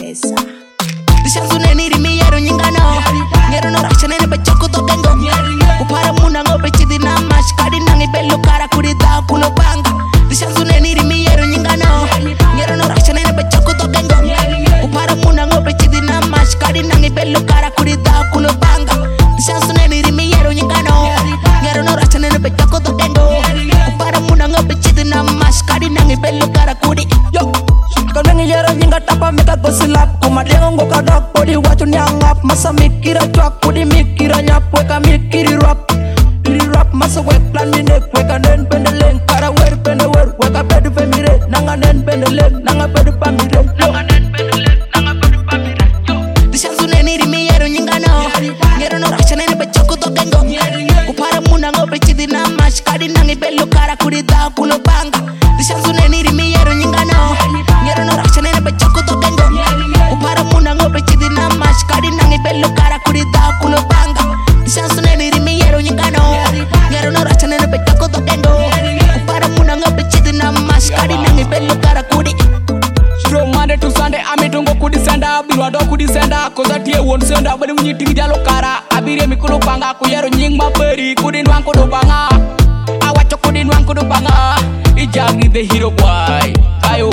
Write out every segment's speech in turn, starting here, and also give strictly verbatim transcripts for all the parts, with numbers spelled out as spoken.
pesa. Dishanzune niri mi yero nyingano. Ngero no rakshane ne bachoko to gengo. Upara muna ngobe chidi na mash kadi nangi bello kara kuri da kulo banga. Dishanzune niri mi yero nyingano. Ngero no rakshane ne bachoko to gengo. Upara muna ngobe chidi na mash kadi nangi bello kara kuri da kulo banga. Dishanzune niri mi yero nyingano. Ngero no rakshane ne bachoko to gengo. Upara muna ngobe chidi na mash kadi nangi bello kara kuri. Yo. Kanangi yero nyinga tapa mika gosilap. Kumadengo ngoka dak podi watu nyangap. Masa mikira chwak podi mikira nyap. Weka mikiri rap. Iri rap masa wek plan minek. Weka nen pendeleng kara wer pendewer. Weka pedu femire. Nanga nen pendeleng. Nanga pedu pamire. Nanga nen pendeleng. Nanga pedu pamire. Dishanzune niri mi yero nyingano. Ngero no rakshane ne bachoko to gengo. Upara muna ngobe chidi na mash kadi nangi bello kara kuri da kulo banga. Dishanzune niri mi yero nyingano. Ngero no rakshane ne bachoko to gengo. Upara muna ngobe chidi na mash kadi nangi bello kara kuri da kulo banga. Dishanzune niri mi yero nyingano. Ngero no rakshane ne bachoko to gengo. Upara muna ngobe chidi na mash kadi nangi bello kara kuri. From Monday to Sunday, I'm eating go kudi senda, bilwado kudi senda, koza tie won senda, bade munyi tingi jalo kara, abire mikulu panga, kuyero nying maperi, kudi nwang kudu banga, awacho kudi nwang kudu banga, ijagi the hero boy, ayo.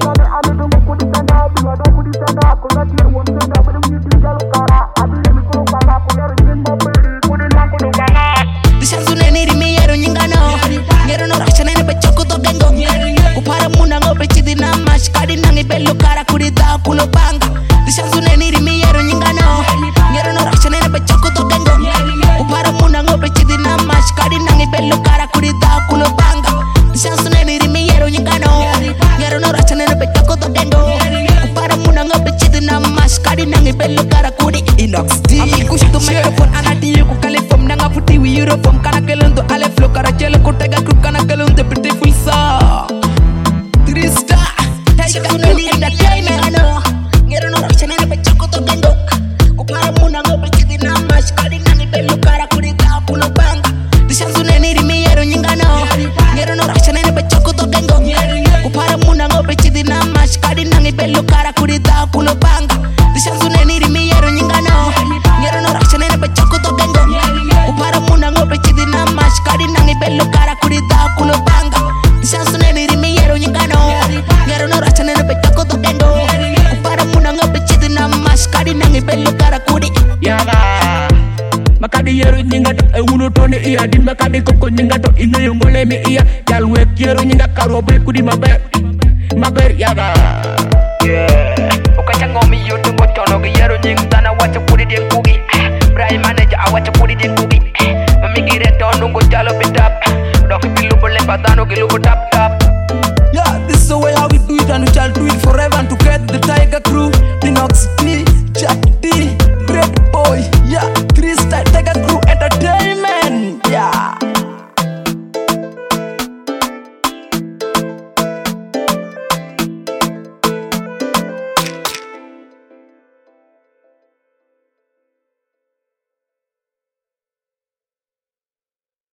Dishanzune niri mi yero nyingano. Ngero no rakshane ne bachoko to gengo. Upara muna ngobe chidi na mash kadi nangi bello kara kuri da kulo banga. Dishanzune niri mi yero nyingano. Ngero no rakshane ne bachoko to gengo. Upara muna ngobe chidi na mash kadi nangi bello kara kuri da kulo banga. Dishanzune niri mi yero nyingano. Ngero no rakshane ne bachoko to gengo. Upara muna ngobe chidi na mash kadi nangi bello kara kuri. Inox D. Ami kush to microphone anati yuko kalifom nanga puti wi Europe kana kelendo ale flow kara chele kutega group kana kelendo beautiful song. Trista. Dishanzune niri da time ano. Ngero no rakshane ne bachoko to gengo. Upara muna ngobe chidi na mash kadi nangi bello kara kuri da kulo banga. Dishanzune niri mi yero nyingano. Ngero no rakshane ne bachoko to gengo. Upara muna ngobe chidi na mash kadi nangi bello kara kuri da kulo banga. Dishanzune niri mi yero nyingano. Ngero no rakshane ne bachoko to gengo. Upara muna ngobe chidi na mash kadi nangi bello kara kuri da kulo banga. Dishanzune niri mi yero nyingano. Ngero no rakshane ne bachoko to gengo. Upara muna ngobe chidi na mash kadi nangi bello kara kuri. Yaga makadi yero nyinga to e uno tone iya di makadi koko nyinga to ino yongole mi iya jalwe yero nyinga karobe kudi maber maber yaga yeah ukachango mi yoto ngotono yero nyinga tana wacha